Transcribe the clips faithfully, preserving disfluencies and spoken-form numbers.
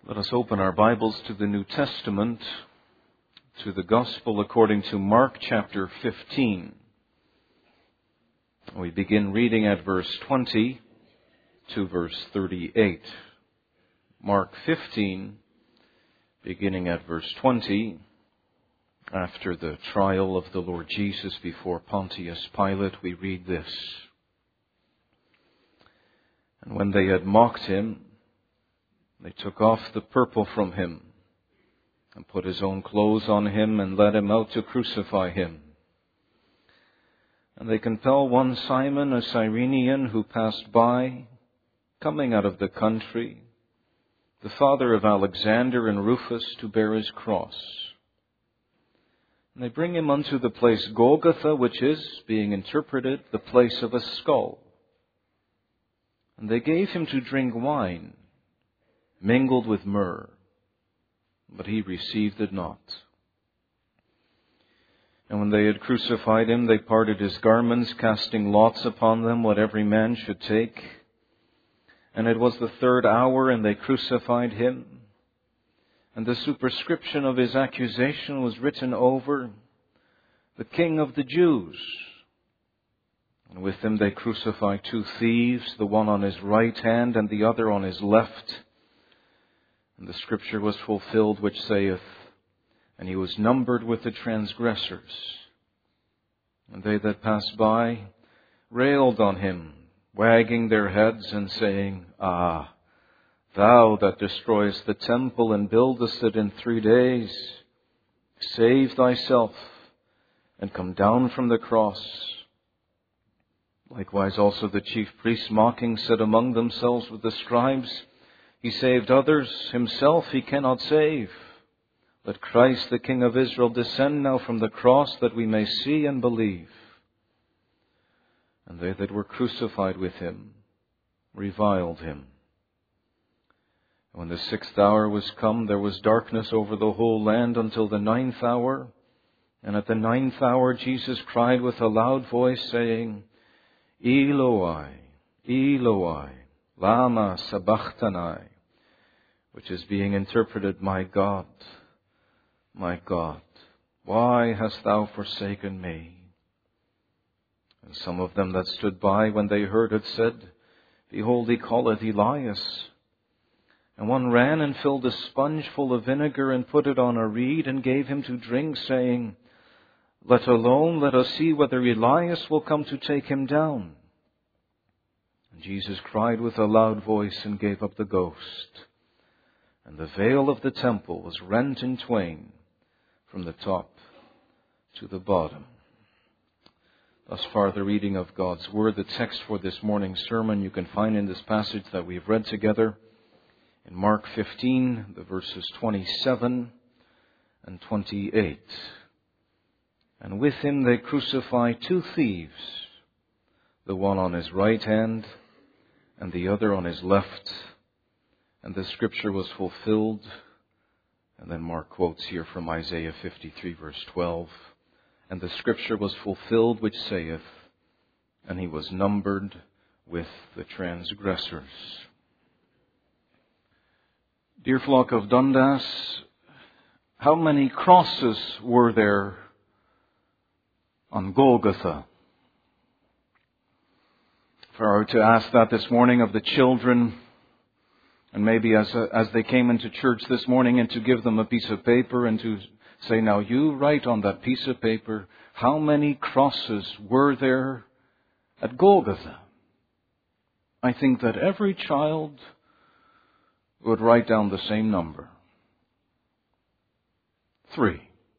Let us open our Bibles to the New Testament, to the Gospel according to Mark chapter fifteen. We begin reading at verse twenty to verse thirty-eight. Mark fifteen, beginning at verse twenty, after the trial of the Lord Jesus before Pontius Pilate, we read this. And when they had mocked him, they took off the purple from him and put his own clothes on him and led him out to crucify him. And they compelled one Simon, a Cyrenian, who passed by, coming out of the country, the father of Alexander and Rufus, to bear his cross. And they bring him unto the place Golgotha, which is, being interpreted, the place of a skull. And they gave him to drink wine, mingled with myrrh, but he received it not. And when they had crucified him, they parted his garments, casting lots upon them what every man should take. And it was the third hour, and they crucified him. And the superscription of his accusation was written over, the King of the Jews. And with him they crucified two thieves, the one on his right hand and the other on his left. And the scripture was fulfilled which saith, and he was numbered with the transgressors. And they that passed by railed on him, wagging their heads and saying, Ah, thou that destroyest the temple and buildest it in three days, save thyself and come down from the cross. Likewise also the chief priests mocking said among themselves with the scribes, He saved others, himself he cannot save. Let Christ, the King of Israel, descend now from the cross, that we may see and believe. And they that were crucified with him reviled him. When the sixth hour was come, there was darkness over the whole land until the ninth hour. And at the ninth hour Jesus cried with a loud voice, saying, Eloi, Eloi, lama sabachthani, which is being interpreted, My God, my God, why hast thou forsaken me? And some of them that stood by, when they heard it, said, Behold, he calleth Elias. And one ran and filled a sponge full of vinegar and put it on a reed and gave him to drink, saying, Let alone, let us see whether Elias will come to take him down. And Jesus cried with a loud voice and gave up the ghost. And the veil of the temple was rent in twain from the top to the bottom. Thus far the reading of God's Word. The text for this morning's sermon you can find in this passage that we've read together in Mark fifteen, the verses twenty-seven and twenty-eight. And with him they crucify two thieves, the one on his right hand and the other on his left. And the scripture was fulfilled. And then Mark quotes here from Isaiah fifty-three, verse twelve. And the scripture was fulfilled which saith, and he was numbered with the transgressors. Dear flock of Dundas, how many crosses were there on Golgotha? If I were to ask that this morning of the children, and maybe as a, as they came into church this morning, and to give them a piece of paper and to say, now you write on that piece of paper, how many crosses were there at Golgotha? I think that every child would write down the same number. Three.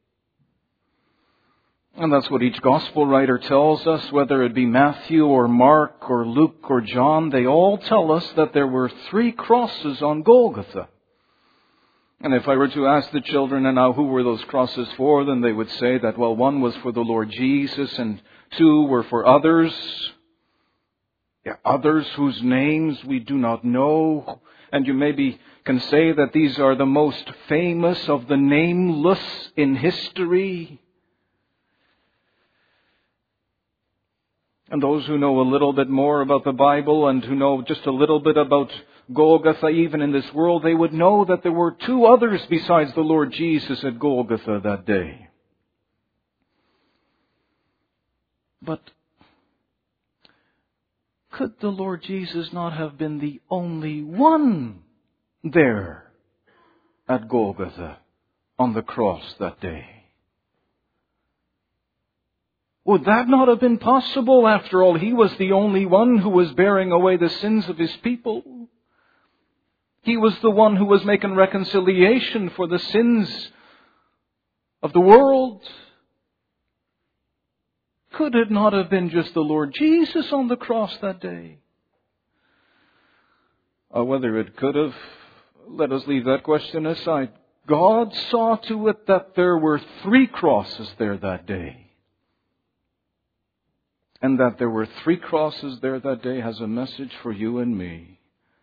And that's what each gospel writer tells us, whether it be Matthew or Mark or Luke or John. They all tell us that there were three crosses on Golgotha. And if I were to ask the children, and now who were those crosses for, then they would say that, well, one was for the Lord Jesus and two were for others. Yeah, others whose names we do not know. And you maybe can say that these are the most famous of the nameless in history. And those who know a little bit more about the Bible and who know just a little bit about Golgotha, even in this world, they would know that there were two others besides the Lord Jesus at Golgotha that day. But could the Lord Jesus not have been the only one there at Golgotha on the cross that day? Would that not have been possible? After all, He was the only one who was bearing away the sins of His people. He was the one who was making reconciliation for the sins of the world. Could it not have been just the Lord Jesus on the cross that day? Uh, whether it could have, let us leave that question aside. God saw to it that there were three crosses there that day. And that there were three crosses there that day has a message for you and me.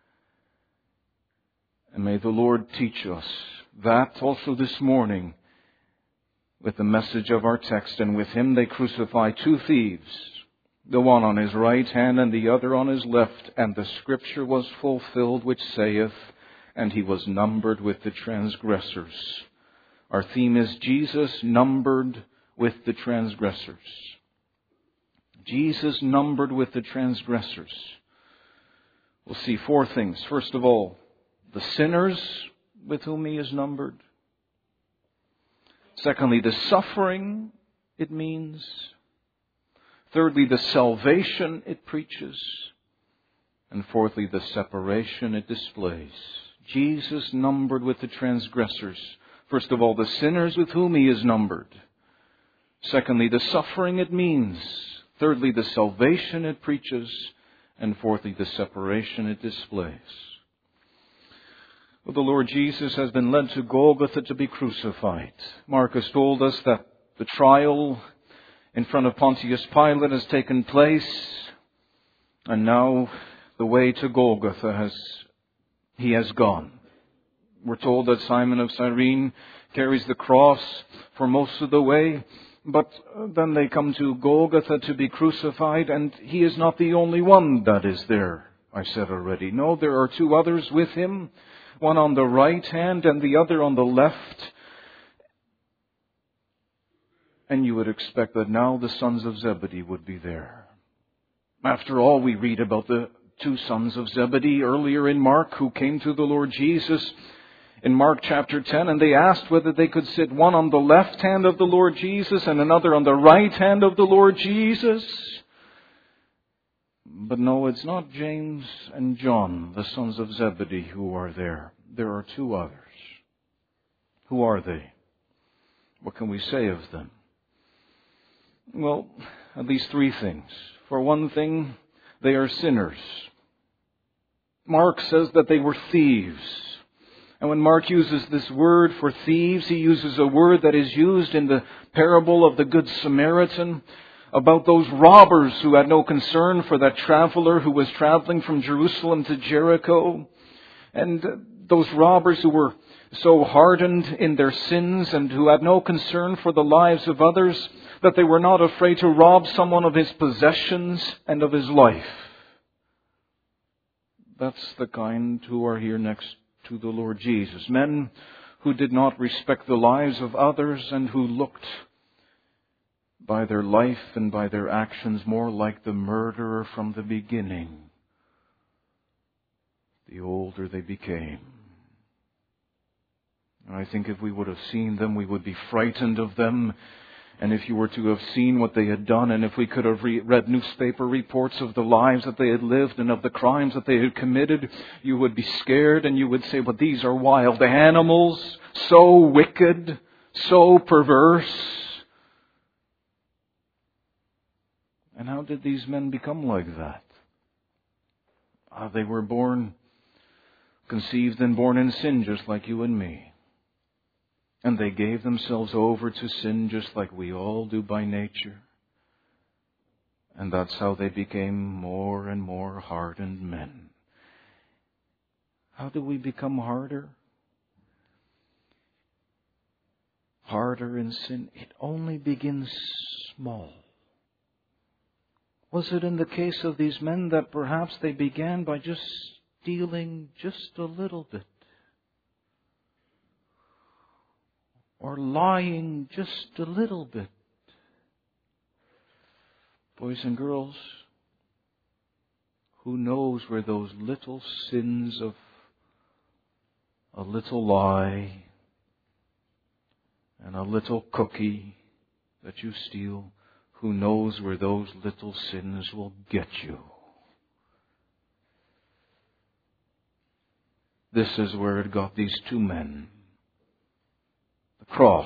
And may the Lord teach us that also this morning with the message of our text. And with Him they crucify two thieves, the one on His right hand and the other on His left. And the Scripture was fulfilled which saith, and He was numbered with the transgressors. Our theme is Jesus numbered with the transgressors. Jesus numbered with the transgressors. We'll see four things. First of all, the sinners with whom He is numbered. Secondly, the suffering it means. Thirdly, the salvation it preaches. And fourthly, the separation it displays. Jesus numbered with the transgressors. First of all, the sinners with whom He is numbered. Secondly, the suffering it means. Thirdly, the salvation it preaches. And fourthly, the separation it displays. Well, the Lord Jesus has been led to Golgotha to be crucified. Mark has told us that the trial in front of Pontius Pilate has taken place. And now the way to Golgotha has, he has gone. We're told that Simon of Cyrene carries the cross for most of the way. But then they come to Golgotha to be crucified, and He is not the only one that is there, I said already. No, there are two others with Him, one on the right hand and the other on the left. And you would expect that now the sons of Zebedee would be there. After all, we read about the two sons of Zebedee earlier in Mark who came to the Lord Jesus in Mark chapter ten, and they asked whether they could sit one on the left hand of the Lord Jesus and another on the right hand of the Lord Jesus. But no, it's not James and John, the sons of Zebedee, who are there. There are two others. Who are they? What can we say of them? Well, at least three things. For one thing, they are sinners. Mark says that they were thieves. And when Mark uses this word for thieves, he uses a word that is used in the parable of the Good Samaritan about those robbers who had no concern for that traveler who was traveling from Jerusalem to Jericho. And those robbers who were so hardened in their sins and who had no concern for the lives of others that they were not afraid to rob someone of his possessions and of his life. That's the kind who are here next to the Lord Jesus. Men who did not respect the lives of others and who looked by their life and by their actions more like the murderer from the beginning, the older they became. And I think if we would have seen them, we would be frightened of them. And if you were to have seen what they had done, and if we could have re- read newspaper reports of the lives that they had lived and of the crimes that they had committed, you would be scared and you would say, but these are wild animals, so wicked, so perverse. And how did these men become like that? Uh, they were born, conceived and born in sin just like you and me. And they gave themselves over to sin just like we all do by nature. And that's how they became more and more hardened men. How do we become harder? Harder in sin? It only begins small. Was it in the case of these men that perhaps they began by just stealing just a little bit? Or lying just a little bit? Boys and girls, who knows where those little sins of a little lie and a little cookie that you steal, who knows where those little sins will get you? This is where it got these two men. The cross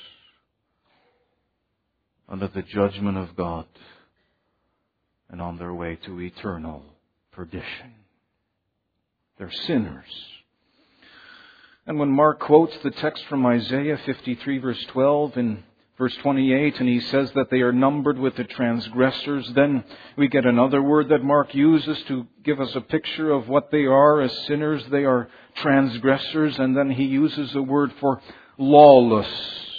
under the judgment of God and on their way to eternal perdition. They're sinners. And when Mark quotes the text from Isaiah fifty-three verse twelve in verse twenty-eight, and he says that they are numbered with the transgressors, then we get another word that Mark uses to give us a picture of what they are as sinners. They are transgressors, and then he uses a word for lawless.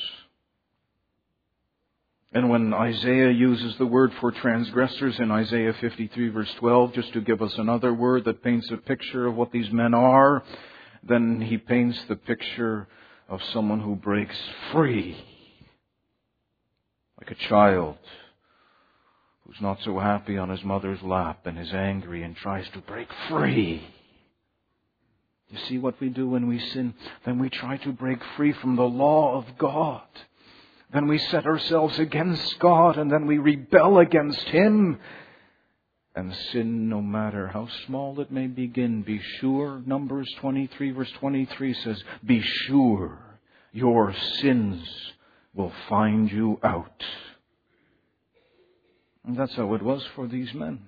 And when Isaiah uses the word for transgressors in Isaiah fifty-three verse twelve, just to give us another word that paints a picture of what these men are, then he paints the picture of someone who breaks free. Like a child who's not so happy on his mother's lap and is angry and tries to break free. You see what we do when we sin? Then we try to break free from the law of God. Then we set ourselves against God, and then we rebel against Him. And sin, no matter how small it may begin, be sure, Numbers twenty-three verse twenty-three says, be sure your sins will find you out. And that's how it was for these men.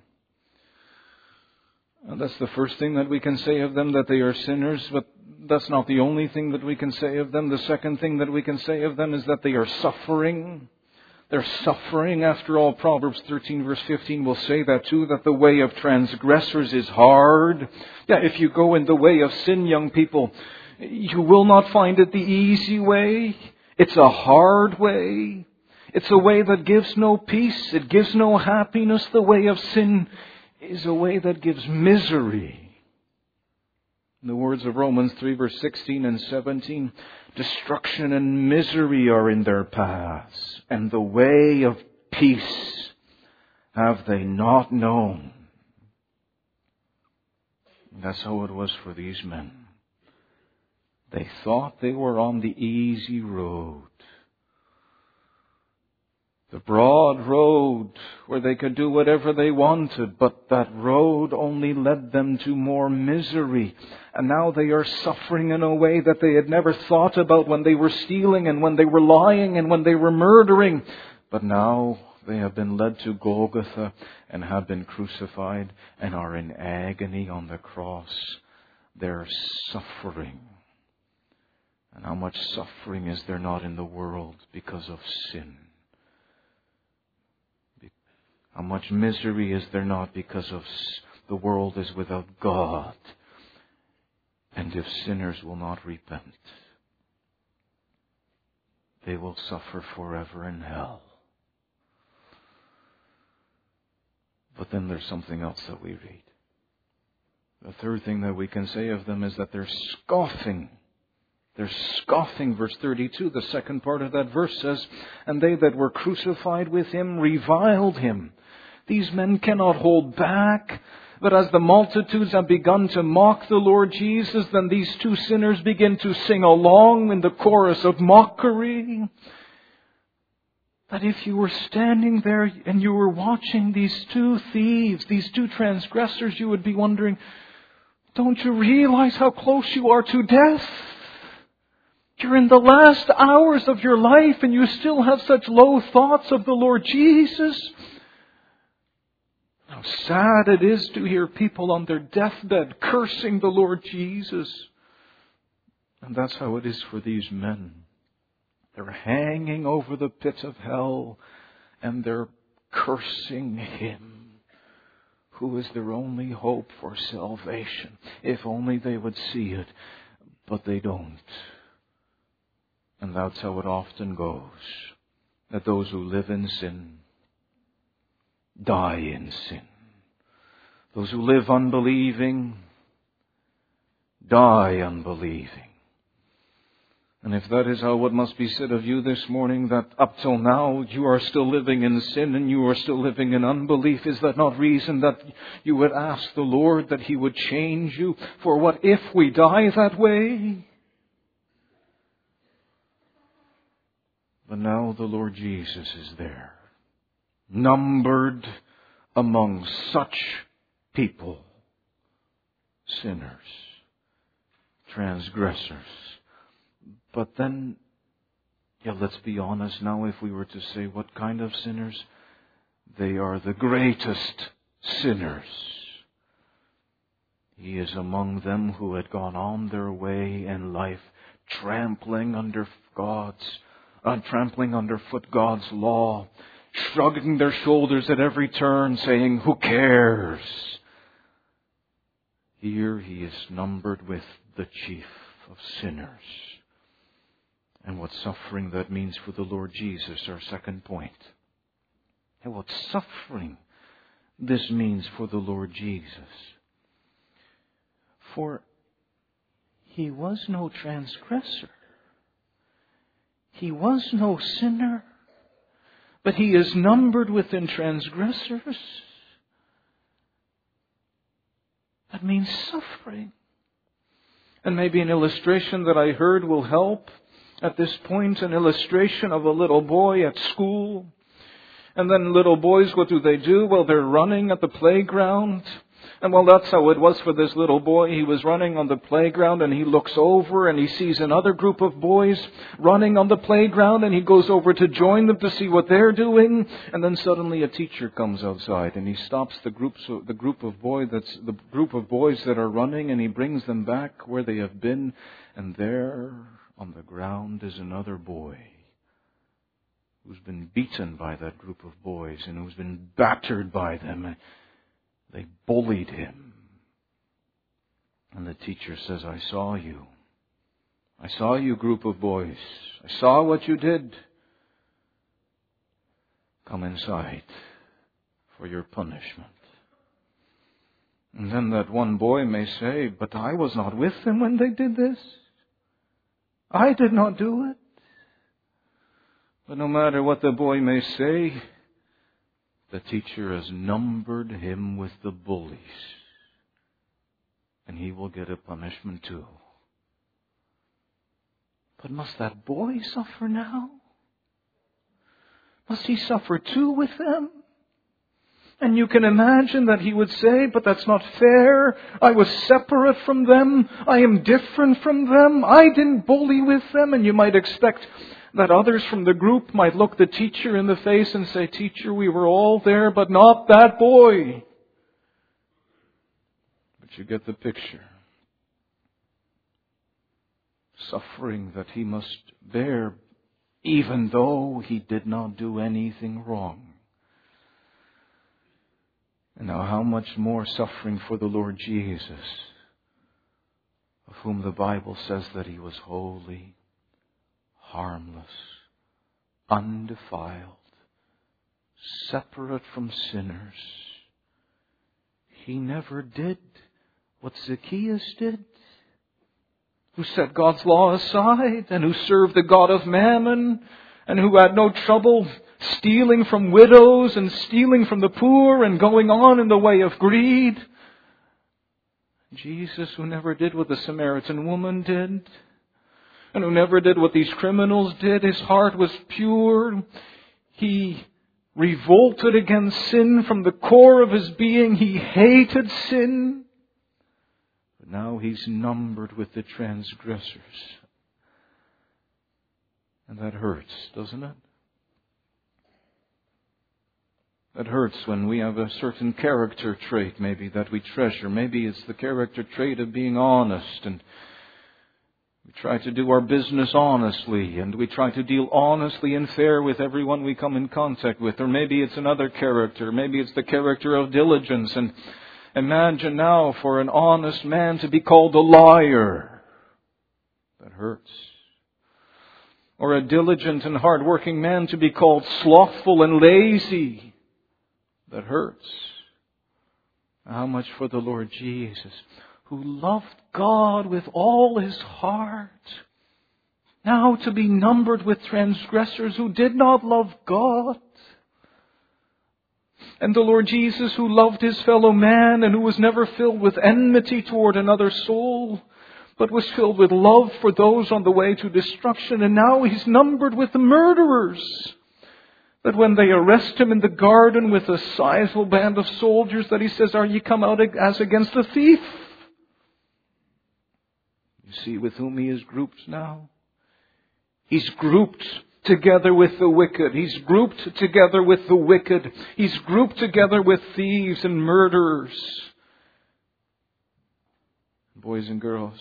And that's the first thing that we can say of them, that they are sinners, but that's not the only thing that we can say of them. The second thing that we can say of them is that they are suffering. They're suffering. After all, Proverbs thirteen verse fifteen will say that too, that the way of transgressors is hard. Yeah, if you go in the way of sin, young people, you will not find it the easy way. It's a hard way. It's a way that gives no peace. It gives no happiness. The way of sin is a way that gives misery. In the words of Romans three verse sixteen and seventeen, destruction and misery are in their paths, and the way of peace have they not known. That's how it was for these men. They thought they were on the easy road. The broad road where they could do whatever they wanted, but that road only led them to more misery. And now they are suffering in a way that they had never thought about when they were stealing and when they were lying and when they were murdering. But now they have been led to Golgotha and have been crucified and are in agony on the cross. They're suffering. And how much suffering is there not in the world because of sin? How much misery is there not because of the world is without God? And if sinners will not repent, they will suffer forever in hell. But then there's something else that we read. The third thing that we can say of them is that they're scoffing. They're scoffing. Verse thirty-two, the second part of that verse says, and they that were crucified with Him reviled Him. These men cannot hold back. But as the multitudes have begun to mock the Lord Jesus, then these two sinners begin to sing along in the chorus of mockery. That if you were standing there and you were watching these two thieves, these two transgressors, you would be wondering, don't you realize how close you are to death? You're in the last hours of your life and you still have such low thoughts of the Lord Jesus. How sad it is to hear people on their deathbed cursing the Lord Jesus. And that's how it is for these men. They're hanging over the pit of hell and they're cursing Him who is their only hope for salvation. If only they would see it, but they don't. And that's how it often goes. That those who live in sin, die in sin. Those who live unbelieving, die unbelieving. And if that is how it must be said of you this morning, that up till now you are still living in sin and you are still living in unbelief, is that not reason that you would ask the Lord that He would change you? For what if we die that way? But now the Lord Jesus is there, numbered among such people, sinners, transgressors. But then, yeah, let's be honest now, if we were to say what kind of sinners, they are the greatest sinners. He is among them who had gone on their way in life, trampling under God's, uh, trampling underfoot God's law, shrugging their shoulders at every turn, saying, "Who cares?" Here he is numbered with the chief of sinners. And what suffering that means for the Lord Jesus, our second point. And what suffering this means for the Lord Jesus. For He was no transgressor. He was no sinner. But He is numbered within transgressors. That means suffering. And maybe an illustration that I heard will help. At this point, an illustration of a little boy at school. And then little boys, what do they do? Well, they're running at the playground. And well, that's how it was for this little boy. He was running on the playground and he looks over and he sees another group of boys running on the playground and he goes over to join them to see what they're doing. And then suddenly a teacher comes outside and he stops the groups, the group of boy that's the group of boys that are running, and he brings them back where they have been. And there on the ground is another boy who's been beaten by that group of boys and who's been battered by them. They bullied him. And the teacher says, "I saw you. I saw you, group of boys. I saw what you did. Come inside for your punishment." And then that one boy may say, "But I was not with them when they did this. I did not do it." But no matter what the boy may say, the teacher has numbered him with the bullies. And he will get a punishment too. But must that boy suffer now? Must he suffer too with them? And you can imagine that he would say, "But that's not fair. I was separate from them. I am different from them. I didn't bully with them." And you might expect that others from the group might look the teacher in the face and say, "Teacher, we were all there, but not that boy." But you get the picture. Suffering that he must bear, even though he did not do anything wrong. And now how much more suffering for the Lord Jesus, of whom the Bible says that He was holy, harmless, undefiled, separate from sinners. He never did what Zacchaeus did, who set God's law aside and who served the god of mammon and who had no trouble stealing from widows and stealing from the poor and going on in the way of greed. Jesus, who never did what the Samaritan woman did, and who never did what these criminals did. His heart was pure. He revolted against sin from the core of his being. He hated sin. But now he's numbered with the transgressors. And that hurts, doesn't it? That hurts when we have a certain character trait maybe that we treasure. Maybe it's the character trait of being honest, and we try to do our business honestly, and we try to deal honestly and fair with everyone we come in contact with. Or maybe it's another character. Maybe it's the character of diligence. And imagine now for an honest man to be called a liar. That hurts. Or a diligent and hard-working man to be called slothful and lazy. that hurts. How much for the Lord Jesus, who loved God with all his heart, now to be numbered with transgressors who did not love God. And the Lord Jesus, who loved his fellow man and who was never filled with enmity toward another soul, but was filled with love for those on the way to destruction. And now he's numbered with the murderers. That when they arrest him in the garden with a sizable band of soldiers, that he says, "Are ye come out as against a thief?" You see with whom he is grouped now? He's grouped together with the wicked. He's grouped together with the wicked. He's grouped together with thieves and murderers. Boys and girls,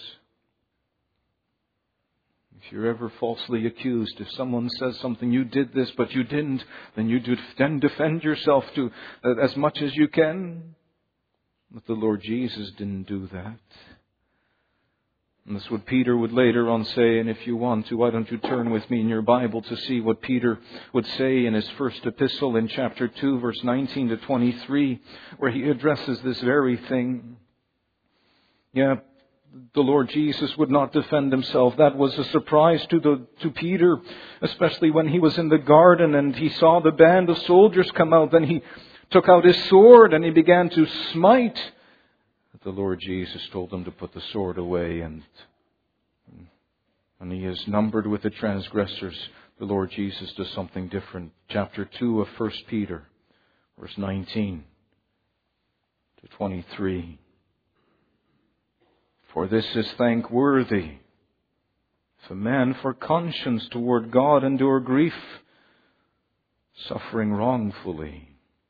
if you're ever falsely accused, if someone says something, you did this but you didn't, then you do, then defend yourself to uh, as much as you can. But the Lord Jesus didn't do that. And that's what Peter would later on say. And if you want to, why don't you turn with me in your Bible to see what Peter would say in his first epistle in chapter two, verse nineteen to twenty-three, where he addresses this very thing. Yeah, the Lord Jesus would not defend himself. That was a surprise to the to Peter, especially when he was in the garden and he saw the band of soldiers come out. Then he took out his sword and he began to smite. The Lord Jesus told him to put the sword away, and when he is numbered with the transgressors, the Lord Jesus does something different. Chapter two of First Peter, verse nineteen to twenty-three. For this is thankworthy, if a man for conscience toward God endure grief, suffering wrongfully.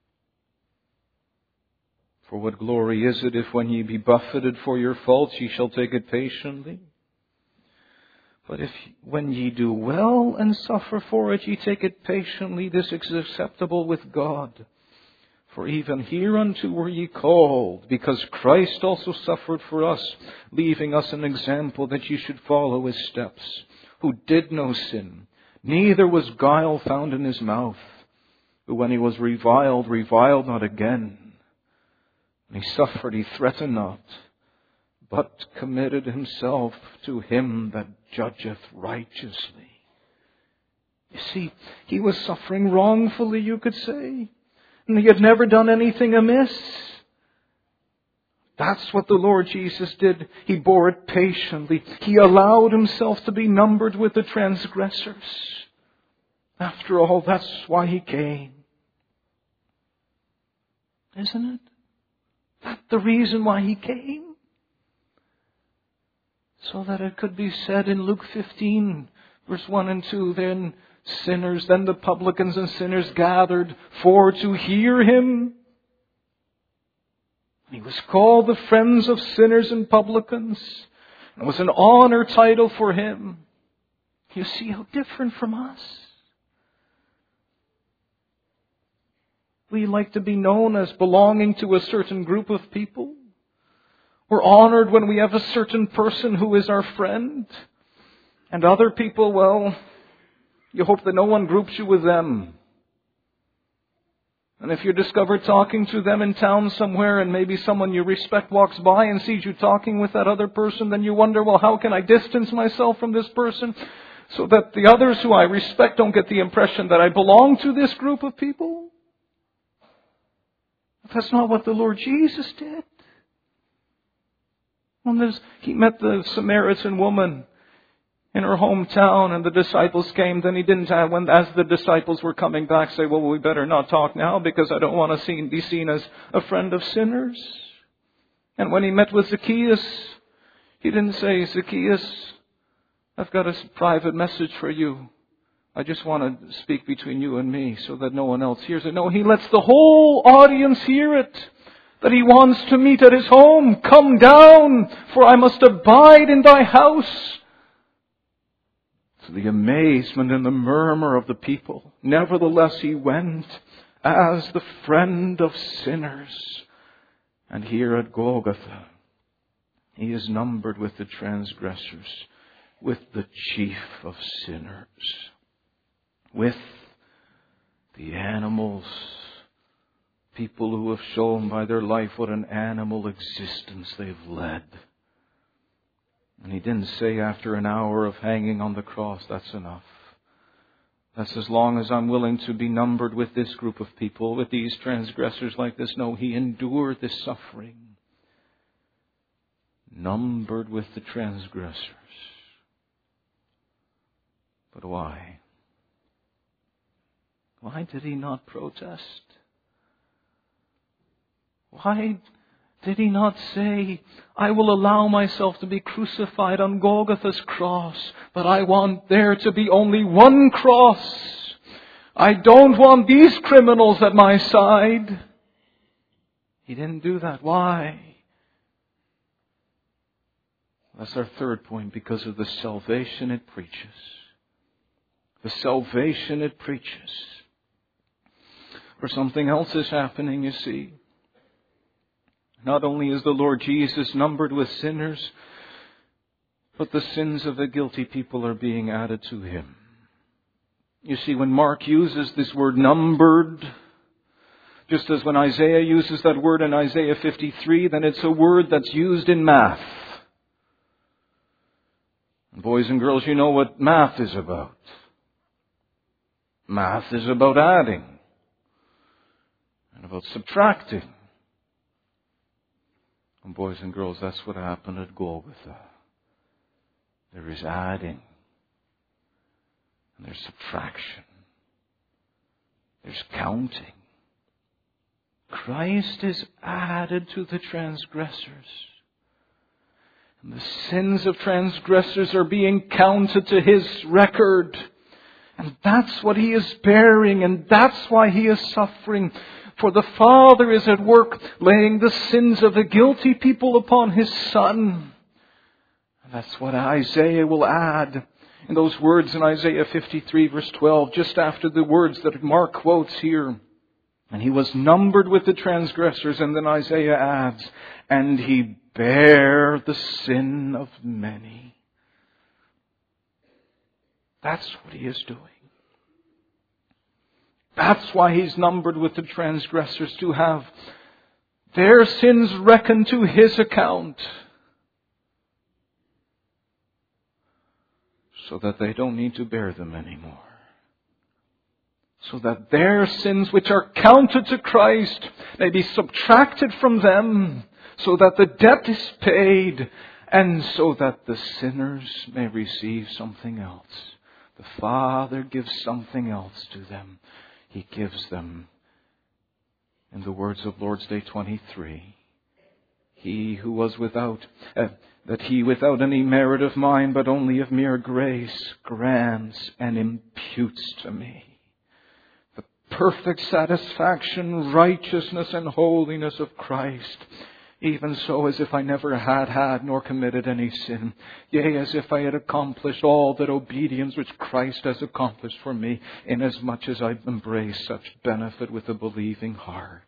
For what glory is it if when ye be buffeted for your faults ye shall take it patiently? But if when ye do well and suffer for it ye take it patiently, this is acceptable with God. For even hereunto were ye called, because Christ also suffered for us, leaving us an example that ye should follow his steps, who did no sin, neither was guile found in his mouth, who when he was reviled, reviled not again. And he suffered, he threatened not, but committed himself to him that judgeth righteously. You see, he was suffering wrongfully, you could say. And he had never done anything amiss. That's what the Lord Jesus did. He bore it patiently. He allowed himself to be numbered with the transgressors. After all, that's why he came. Isn't it? That's the reason why he came. So that it could be said in Luke fifteen, verse one and two, then sinners, then the publicans and sinners gathered for to hear him. He was called the friends of sinners and publicans. It was an honor title for him. You see how different from us. We like to be known as belonging to a certain group of people. We're honored when we have a certain person who is our friend. And other people, well, you hope that no one groups you with them. And if you're discovered talking to them in town somewhere and maybe someone you respect walks by and sees you talking with that other person, then you wonder, well, how can I distance myself from this person so that the others who I respect don't get the impression that I belong to this group of people? That's not what the Lord Jesus did. When he met the Samaritan woman in her hometown and the disciples came, then he didn't have, when as the disciples were coming back, say, well, we better not talk now because I don't want to see, be seen as a friend of sinners. And when he met with Zacchaeus, he didn't say, Zacchaeus, I've got a private message for you. I just want to speak between you and me so that no one else hears it. No, he lets the whole audience hear it. That he wants to meet at his home. Come down, for I must abide in thy house. To the amazement and the murmur of the people, nevertheless he went as the friend of sinners. And here at Golgotha, he is numbered with the transgressors, with the chief of sinners, with the animals People who have shown by their life what an animal existence they've led. And He didn't say after an hour of hanging on the cross, that's enough. That's as long as I'm willing to be numbered with this group of people, with these transgressors like this. No, He endured this suffering. Numbered with the transgressors. But why? Why did He not protest? Why did He not say, I will allow myself to be crucified on Golgotha's cross, but I want there to be only one cross. I don't want these criminals at my side. He didn't do that. Why? That's our third point, because of the salvation it preaches. The salvation it preaches. For something else is happening, you see. Not only is the Lord Jesus numbered with sinners, but the sins of the guilty people are being added to Him. You see, when Mark uses this word numbered, just as when Isaiah uses that word in Isaiah fifty-three, then it's a word that's used in math. And boys and girls, you know what math is about. Math is about adding and about subtracting. And boys and girls, that's what happened at Golgotha. There is adding. And there's subtraction. There's counting. Christ is added to the transgressors. And the sins of transgressors are being counted to His record. And that's what He is bearing, and that's why He is suffering. For the Father is at work laying the sins of the guilty people upon His Son. And that's what Isaiah will add in those words in Isaiah fifty-three verse twelve, just after the words that Mark quotes here. And He was numbered with the transgressors, and then Isaiah adds, and He bare the sin of many. That's what He is doing. That's why He's numbered with the transgressors, to have their sins reckoned to His account, so that they don't need to bear them anymore. So that their sins, which are counted to Christ, may be subtracted from them, so that the debt is paid, and so that the sinners may receive something else. The Father gives something else to them. He gives them, in the words of Lord's Day twenty-three, He who was without, uh, that He without any merit of mine, but only of mere grace, grants and imputes to me the perfect satisfaction, righteousness and holiness of Christ, even so as if I never had had nor committed any sin, yea, as if I had accomplished all that obedience which Christ has accomplished for me, inasmuch as I embrace such benefit with a believing heart.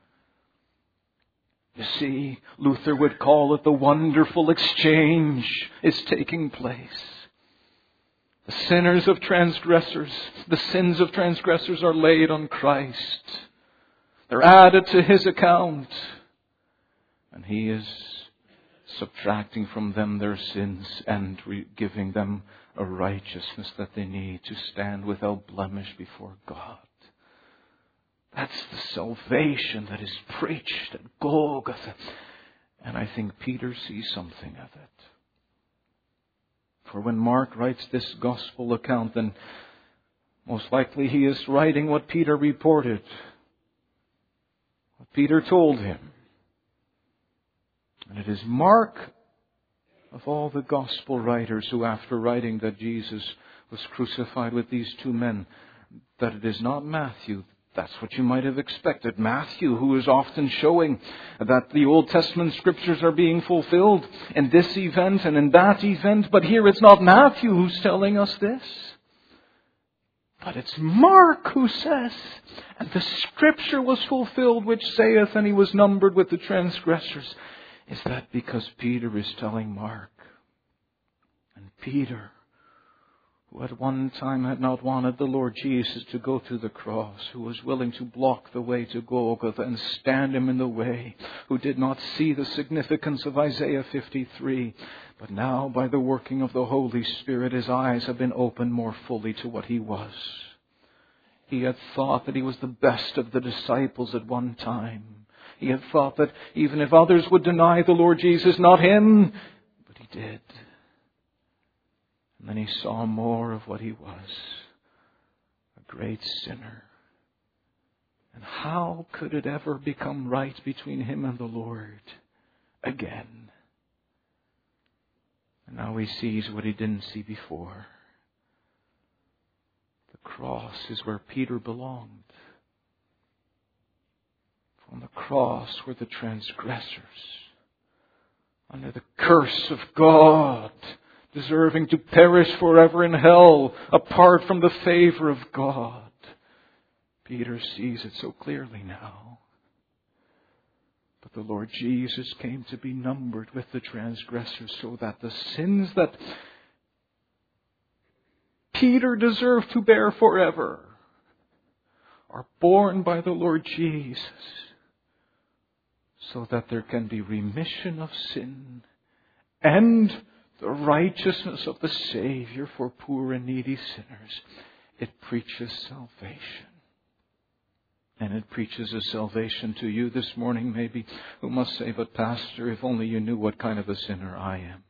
You see, Luther would call it the wonderful exchange is taking place. The sinners of transgressors, the sins of transgressors are laid on Christ. They're added to His account. And He is subtracting from them their sins and re- giving them a righteousness that they need to stand without blemish before God. That's the salvation that is preached at Golgotha. And I think Peter sees something of it. For when Mark writes this gospel account, then most likely he is writing what Peter reported, what Peter told him. And it is Mark, of all the gospel writers, who after writing that Jesus was crucified with these two men, that it is not Matthew. That's what you might have expected. Matthew, who is often showing that the Old Testament scriptures are being fulfilled in this event and in that event. But here it's not Matthew who's telling us this. But it's Mark who says, and the scripture was fulfilled which saith, and he was numbered with the transgressors. Is that because Peter is telling Mark? And Peter, who at one time had not wanted the Lord Jesus to go to the cross, who was willing to block the way to Golgotha and stand him in the way, who did not see the significance of Isaiah fifty-three. But now, by the working of the Holy Spirit, his eyes have been opened more fully to what he was. He had thought that he was the best of the disciples at one time. He had thought that even if others would deny the Lord Jesus, not him, but he did. And then he saw more of what he was, a great sinner. And how could it ever become right between him and the Lord again? And now he sees what he didn't see before. The cross is where Peter belonged. On the cross were the transgressors, under the curse of God, deserving to perish forever in hell, apart from the favor of God. Peter sees it so clearly now. But the Lord Jesus came to be numbered with the transgressors, so that the sins that Peter deserved to bear forever are borne by the Lord Jesus, so that there can be remission of sin and the righteousness of the Savior for poor and needy sinners. It preaches salvation. And it preaches a salvation to you this morning, maybe, who must say, but Pastor, if only you knew what kind of a sinner I am.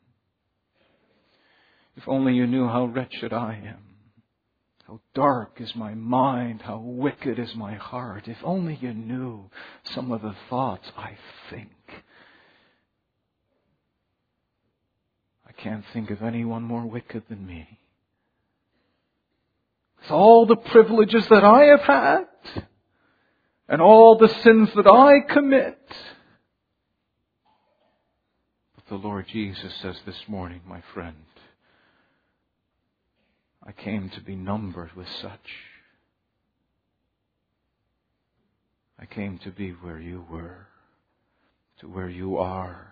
If only you knew how wretched I am. How dark is my mind, how wicked is my heart. If only you knew some of the thoughts I think. I can't think of anyone more wicked than me. With all the privileges that I have had, and all the sins that I commit. But the Lord Jesus says this morning, my friend, I came to be numbered with such. I came to be where you were, to where you are,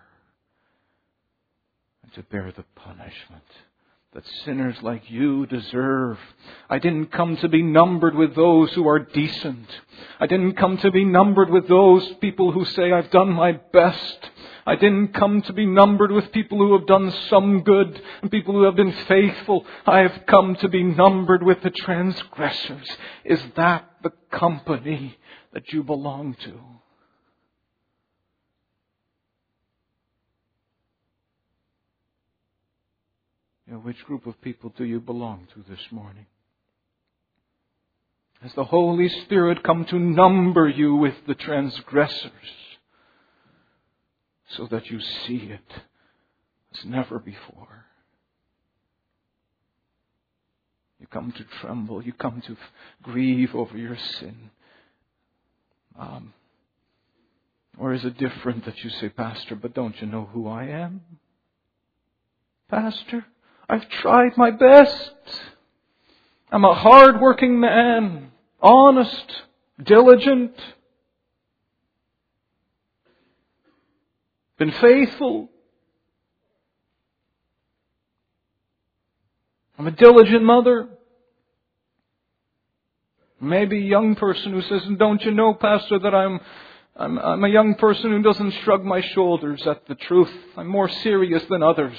and to bear the punishment that sinners like you deserve. I didn't come to be numbered with those who are decent. I didn't come to be numbered with those people who say, I've done my best. I didn't come to be numbered with people who have done some good and people who have been faithful. I have come to be numbered with the transgressors. Is that the company that you belong to? You know, which group of people do you belong to this morning? Has the Holy Spirit come to number you with the transgressors, so that you see it as never before? You come to tremble. You come to grieve over your sin. Um, or is it different that you say, Pastor, but don't you know who I am? Pastor, I've tried my best. I'm a hard-working man, honest, diligent, been faithful. I'm a diligent mother. Maybe a young person who says, don't you know, Pastor, that I'm, I'm, I'm a young person who doesn't shrug my shoulders at the truth. I'm more serious than others.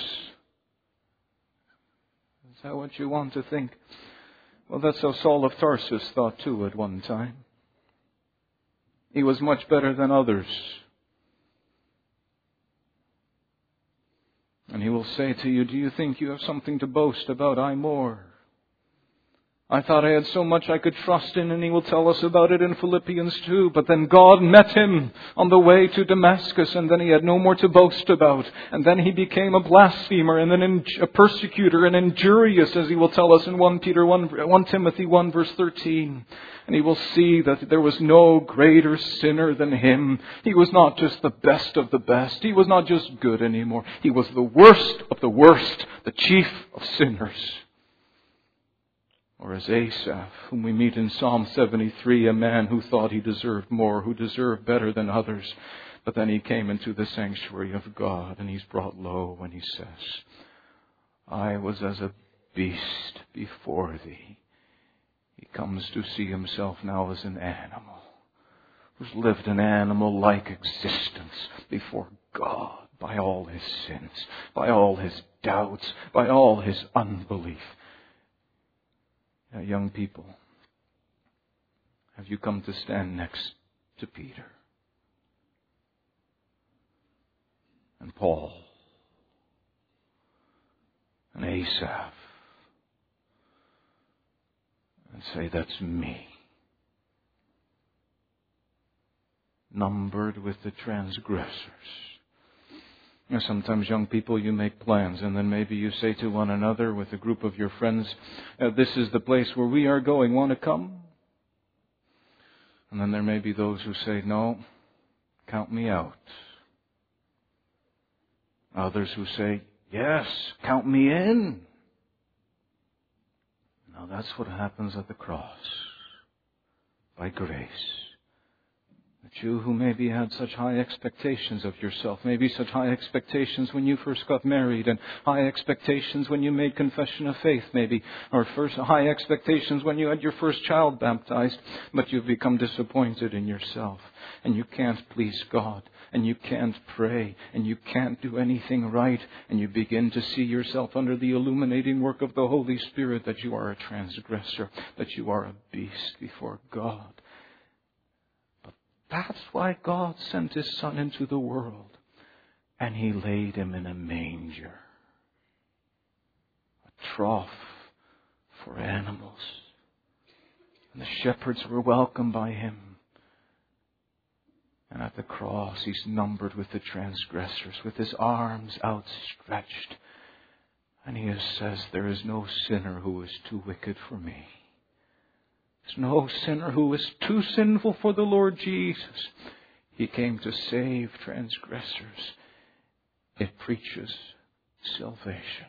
Is that what you want to think? Well, that's how Saul of Tarsus thought too at one time. He was much better than others. And he will say to you, do you think you have something to boast about? I more. I thought I had so much I could trust in, and he will tell us about it in Philippians two. But then God met him on the way to Damascus, and then he had no more to boast about. And then he became a blasphemer, and then a persecutor, and injurious, as he will tell us in First Peter one, First Timothy one, verse thirteen. And he will see that there was no greater sinner than him. He was not just the best of the best. He was not just good anymore. He was the worst of the worst, the chief of sinners. Or as Asaph, whom we meet in Psalm seventy-three, a man who thought he deserved more, who deserved better than others. But then he came into the sanctuary of God, and he's brought low when he says, I was as a beast before thee. He comes to see himself now as an animal, who's lived an animal-like existence before God by all his sins, by all his doubts, by all his unbelief. Now, young people, have you come to stand next to Peter and Paul and Asaph and say, that's me, numbered with the transgressors? You know, sometimes, young people, you make plans, and then maybe you say to one another with a group of your friends, uh, this is the place where we are going, want to come? And then there may be those who say, no, count me out. Others who say, yes, count me in. Now that's what happens at the cross. By grace. That you who maybe had such high expectations of yourself, maybe such high expectations when you first got married, and high expectations when you made confession of faith, maybe, or first high expectations when you had your first child baptized, but you've become disappointed in yourself, and you can't please God, and you can't pray, and you can't do anything right, and you begin to see yourself under the illuminating work of the Holy Spirit that you are a transgressor, that you are a beast before God. That's why God sent His Son into the world, and He laid Him in a manger, a trough for animals. And the shepherds were welcomed by Him. And at the cross, He's numbered with the transgressors, with His arms outstretched. And He says, there is no sinner who is too wicked for me. There's no sinner who is too sinful for the Lord Jesus. He came to save transgressors. It preaches salvation.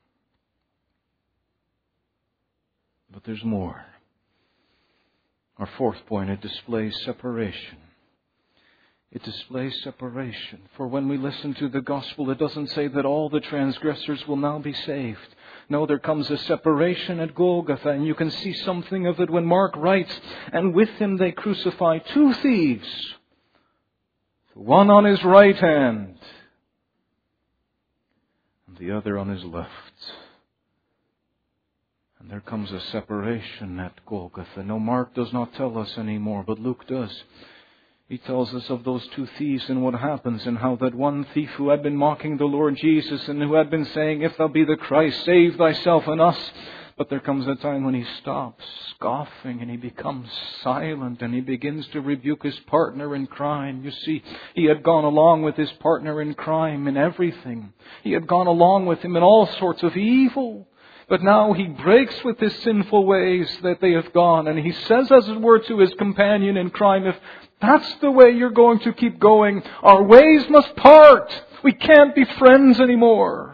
But there's more. Our fourth point, it displays separation. It displays separation. For when we listen to the gospel, it doesn't say that all the transgressors will now be saved. No, there comes a separation at Golgotha, and you can see something of it when Mark writes, and with Him they crucify two thieves, one on His right hand and the other on His left. And there comes a separation at Golgotha. No, Mark does not tell us anymore, but Luke does. He tells us of those two thieves and what happens, and how that one thief who had been mocking the Lord Jesus and who had been saying, if thou be the Christ, save thyself and us. But there comes a time when he stops scoffing and he becomes silent and he begins to rebuke his partner in crime. You see, he had gone along with his partner in crime in everything. He had gone along with him in all sorts of evil. But now he breaks with his sinful ways that they have gone. And he says, as it were, to his companion in crime, if that's the way you're going to keep going, our ways must part. We can't be friends anymore.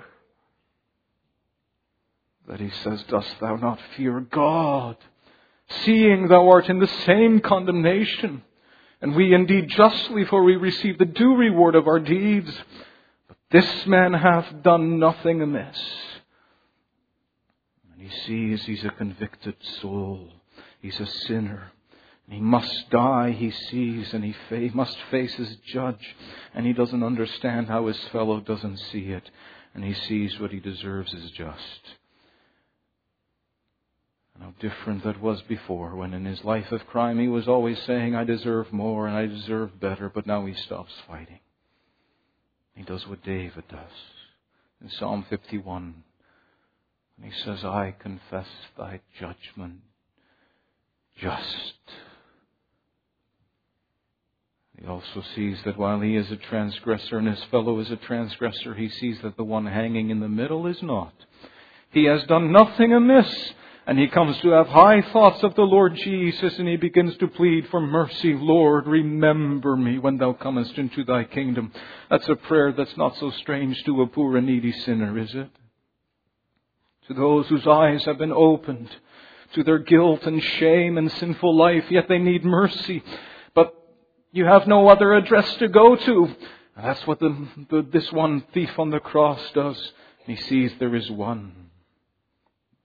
But he says, dost thou not fear God, seeing thou art in the same condemnation? And we indeed justly, for we receive the due reward of our deeds. But this man hath done nothing amiss. And he sees he's a convicted soul. He's a sinner. He must die, he sees, and he fa- must face his judge. And he doesn't understand how his fellow doesn't see it. And he sees what he deserves is just. And how different that was before, when in his life of crime he was always saying, I deserve more and I deserve better. But now he stops fighting. He does what David does. In Psalm fifty-one, and he says, I confess thy judgment just. He also sees that while he is a transgressor and his fellow is a transgressor, he sees that the one hanging in the middle is not. He has done nothing amiss. And he comes to have high thoughts of the Lord Jesus, and he begins to plead for mercy. Lord, remember me when thou comest into thy kingdom. That's a prayer that's not so strange to a poor and needy sinner, is it? To those whose eyes have been opened to their guilt and shame and sinful life, yet they need mercy. But you have no other address to go to. That's what the, the, this one thief on the cross does. He sees there is one.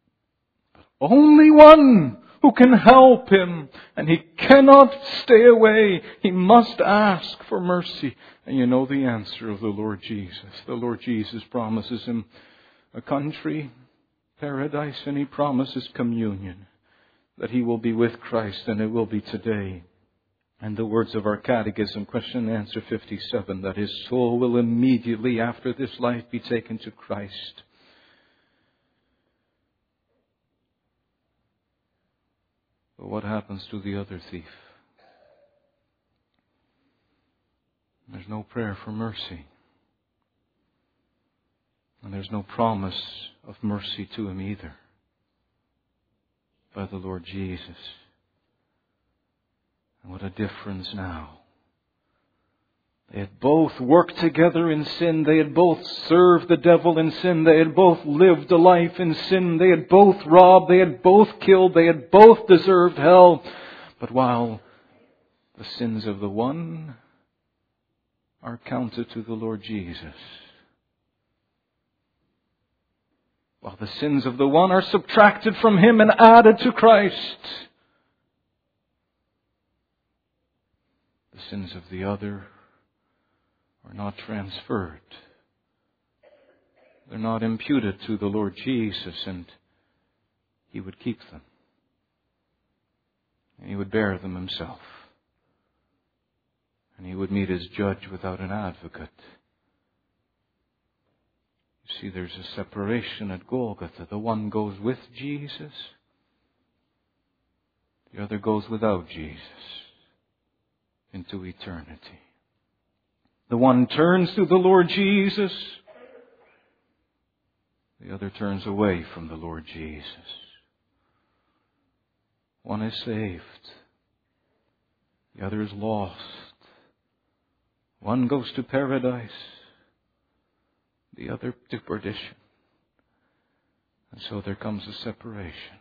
Only one who can help him. And he cannot stay away. He must ask for mercy. And you know the answer of the Lord Jesus. The Lord Jesus promises him a country, paradise, and he promises communion. That he will be with Christ, and it will be today. And the words of our catechism, question and answer fifty-seven, that his soul will immediately after this life be taken to Christ. But what happens to the other thief? There's no prayer for mercy. And there's no promise of mercy to him either by the Lord Jesus. And what a difference now. They had both worked together in sin. They had both served the devil in sin. They had both lived a life in sin. They had both robbed. They had both killed. They had both deserved hell. But while the sins of the one are counted to the Lord Jesus, while the sins of the one are subtracted from him and added to Christ, the sins of the other are not transferred. They're not imputed to the Lord Jesus, and he would keep them. And he would bear them himself. And he would meet his judge without an advocate. You see, there's a separation at Golgotha. The one goes with Jesus. The other goes without Jesus into eternity. The one turns to the Lord Jesus. The other turns away from the Lord Jesus. One is saved. The other is lost. One goes to paradise. The other to perdition. And so there comes a separation.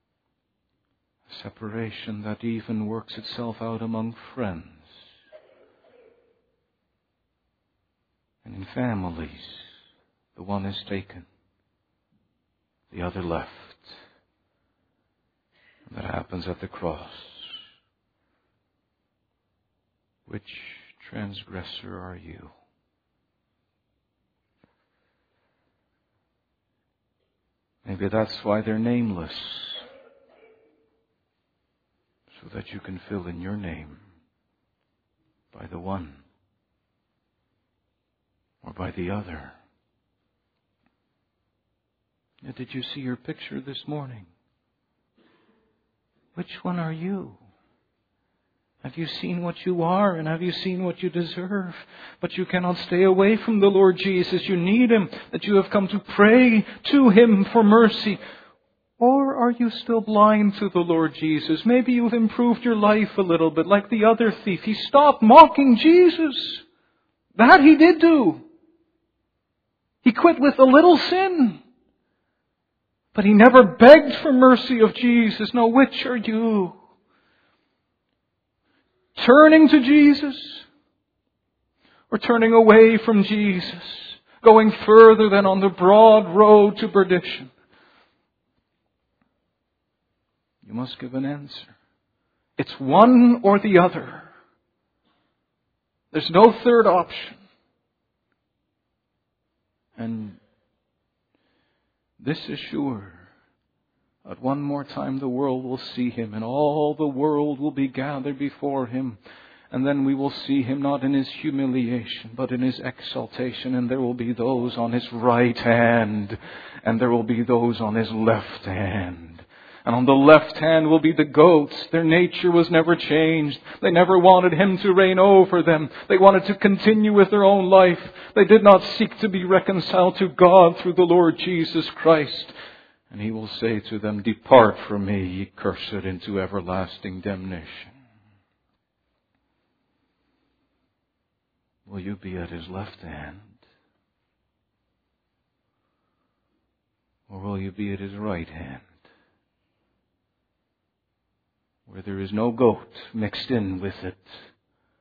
A separation that even works itself out among friends. And in families, the one is taken, the other left. And that happens at the cross. Which transgressor are you? Maybe that's why they're nameless. So that you can fill in your name by the one or by the other. Now, did you see your picture this morning? Which one are you? Have you seen what you are, and have you seen what you deserve? But you cannot stay away from the Lord Jesus. You need Him, that you have come to pray to Him for mercy. Or are you still blind to the Lord Jesus? Maybe you've improved your life a little bit, like the other thief. He stopped mocking Jesus. That he did do. He quit with a little sin. But he never begged for mercy of Jesus. No, which are you? Turning to Jesus or turning away from Jesus, going further than on the broad road to perdition? You must give an answer. It's one or the other. There's no third option. And this is sure. At one more time the world will see Him, and all the world will be gathered before Him. And then we will see Him not in His humiliation, but in His exaltation. And there will be those on His right hand, and there will be those on His left hand. And on the left hand will be the goats. Their nature was never changed. They never wanted Him to reign over them. They wanted to continue with their own life. They did not seek to be reconciled to God through the Lord Jesus Christ. And He will say to them, "Depart from me, ye cursed, into everlasting damnation." Will you be at His left hand? Or will you be at His right hand? Where there is no goat mixed in with it,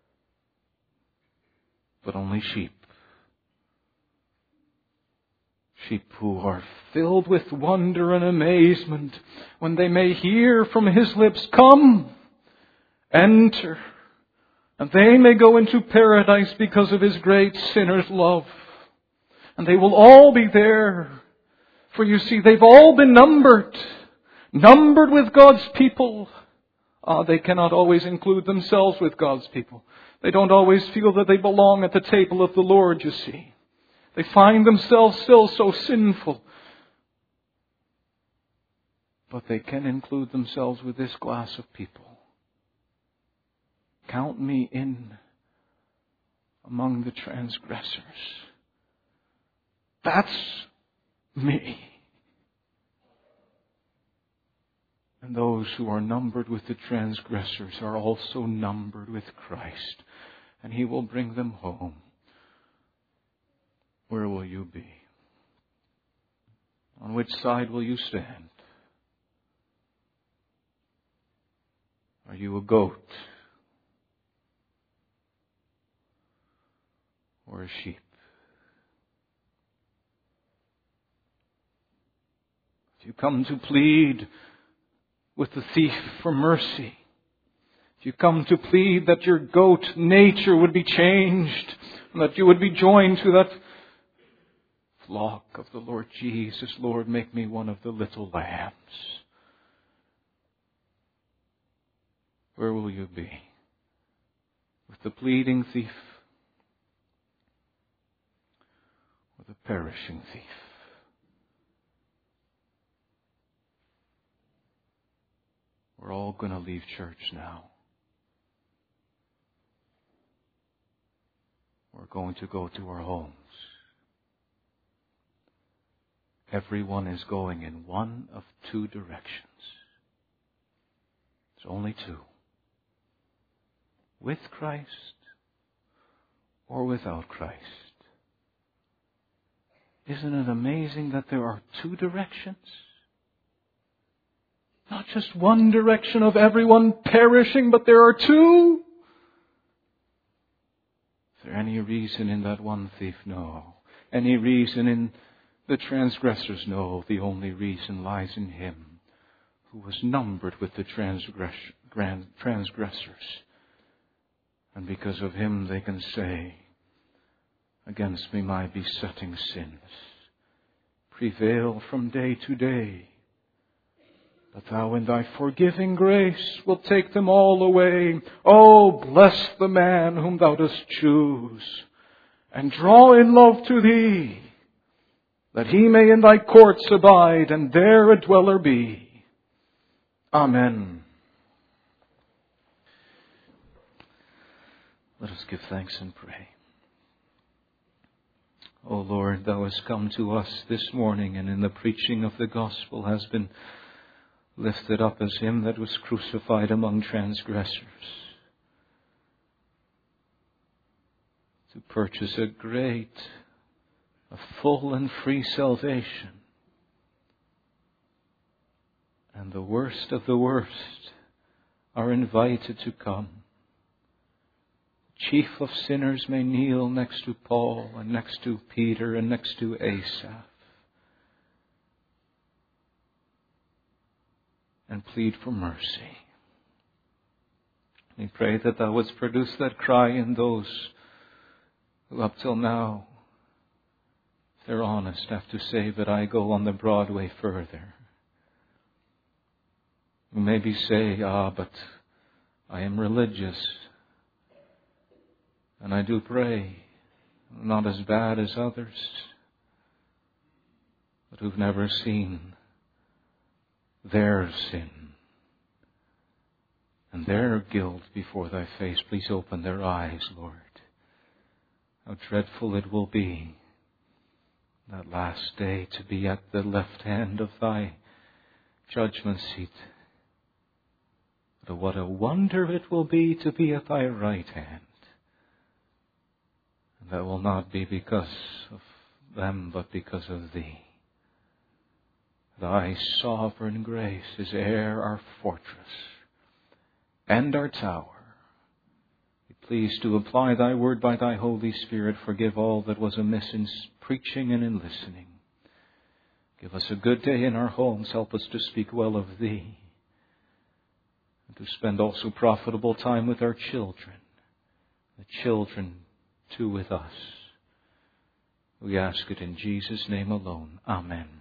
but only sheep. Sheep who are filled with wonder and amazement when they may hear from His lips, "Come, enter," and they may go into paradise because of His great sinner's love. And they will all be there. For you see, they've all been numbered. Numbered with God's people. Ah, they cannot always include themselves with God's people. They don't always feel that they belong at the table of the Lord, you see. They find themselves still so sinful. But they can include themselves with this class of people. Count me in among the transgressors. That's me. And those who are numbered with the transgressors are also numbered with Christ. And He will bring them home. Where will you be? On which side will you stand? Are you a goat? Or a sheep? If you come to plead with the thief for mercy, if you come to plead that your goat nature would be changed, and that you would be joined to that flock of the Lord Jesus, Lord, make me one of the little lambs. Where will you be? With the pleading thief or the perishing thief? We're all going to leave church now. We're going to go to our homes. Everyone is going in one of two directions. There's only two. With Christ or without Christ. Isn't it amazing that there are two directions? Not just one direction of everyone perishing, but there are two. Is there any reason in that one thief? No. Any reason in the transgressors? No. The only reason lies in Him who was numbered with the transgress- transgressors. And because of Him they can say, "Against me my besetting sins prevail from day to day. But Thou in Thy forgiving grace wilt take them all away. Oh, bless the man whom Thou dost choose, and draw in love to Thee, that he may in Thy courts abide, and there a dweller be. Amen." Let us give thanks and pray. O Lord, Thou hast come to us this morning, and in the preaching of the gospel has been lifted up as Him that was crucified among transgressors, to purchase a great, a full and free salvation. And the worst of the worst are invited to come. Chief of sinners may kneel next to Paul and next to Peter and next to Asaph and plead for mercy. We pray that Thou wouldst produce that cry in those who up till now, if they're honest, have to say that I go on the broad way further. Who maybe say, ah, but I am religious and I do pray, not as bad as others, but who've never seen their sin and their guilt before Thy face. Please open their eyes, Lord. How dreadful it will be that last day to be at the left hand of Thy judgment seat. But what a wonder it will be to be at Thy right hand. And that will not be because of them, but because of Thee. Thy sovereign grace is e'er our fortress and our tower. Be pleased to apply Thy word by Thy Holy Spirit. Forgive all that was amiss in preaching and in listening. Give us a good day in our homes. Help us to speak well of Thee. And to spend also profitable time with our children. The children too with us. We ask it in Jesus' name alone. Amen.